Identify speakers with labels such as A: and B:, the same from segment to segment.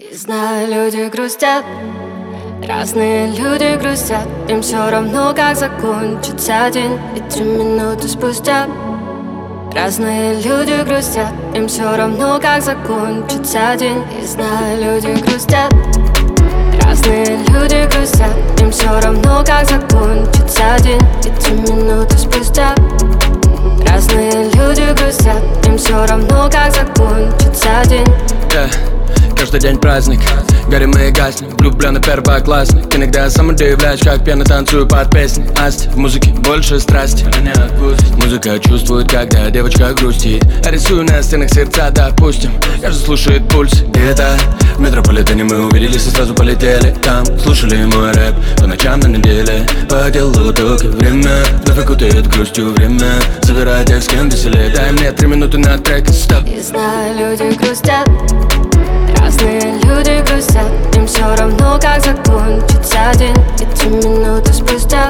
A: И знаю, люди грустят, разные люди грустят. Им все равно, как закончится день. И 3 минуты спустя разные люди грустят, им все равно, как закончится день. И знаю, люди грустят, разные люди грустят. Им все равно, как закончится день. И 3 минуты спустя разные люди грустят, им все равно, как закончится день.
B: Каждый день праздник, горим и гаснем, влюблённый первоклассник. Иногда я сам удивляюсь, как пьяно танцую под песни Асти. В музыке больше страсти, музыка чувствует, когда девочка грустит. Я рисую на стенах сердца, допустим, каждый слушает пульс. Где-то в метрополитене мы увиделись и сразу полетели. Там слушали мой рэп по ночам на неделе. По делу только время вновь окутает грустью время. Забирай тех, с кем веселее. Дай мне 3 минуты на трек и стоп.
A: И знаю, люди грустят, разные люди грустят. Им все равно, как закончится день. И 3 минуты спустя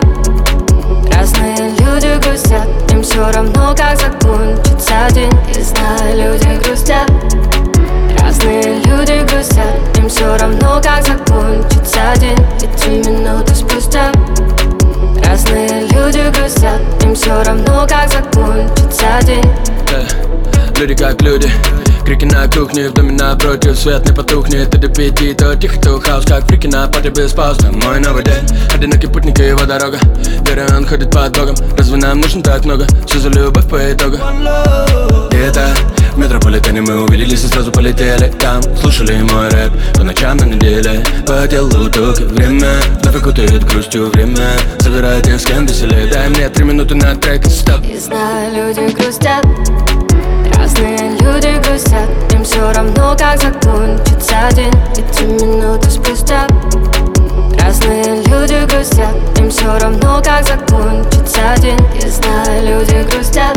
A: разные люди грустят, им все равно, как закончится день. И знаю, люди грустят, разные люди грустят. Им все равно, как закончится день. И 3 минуты спустя разные люди грустят, им все равно, как закончится день.
B: Люди как люди, крики на кухне, в доме напротив, свет не потухнет. И до 5, то тихо, то хаос, как фрики на парте без пауз. Мой новый день, одинокий путник и его дорога. Верю, он ходит под Богом, разве нам нужно так много? Все за любовь по итогу. Где-то в метрополитене мы увиделись и сразу полетели. Там слушали мой рэп по ночам на неделе. По делу только время вновь окутает грустью время. Забирай тех, с кем веселее. Дай мне 3 минуты на трек и стоп.
A: И знаю, люди грустят, разные люди грустят. Им все равно, как закончится день. И 3 минуты спустя разные люди грустят, им все равно, как закончится день. И знаю, люди грустят,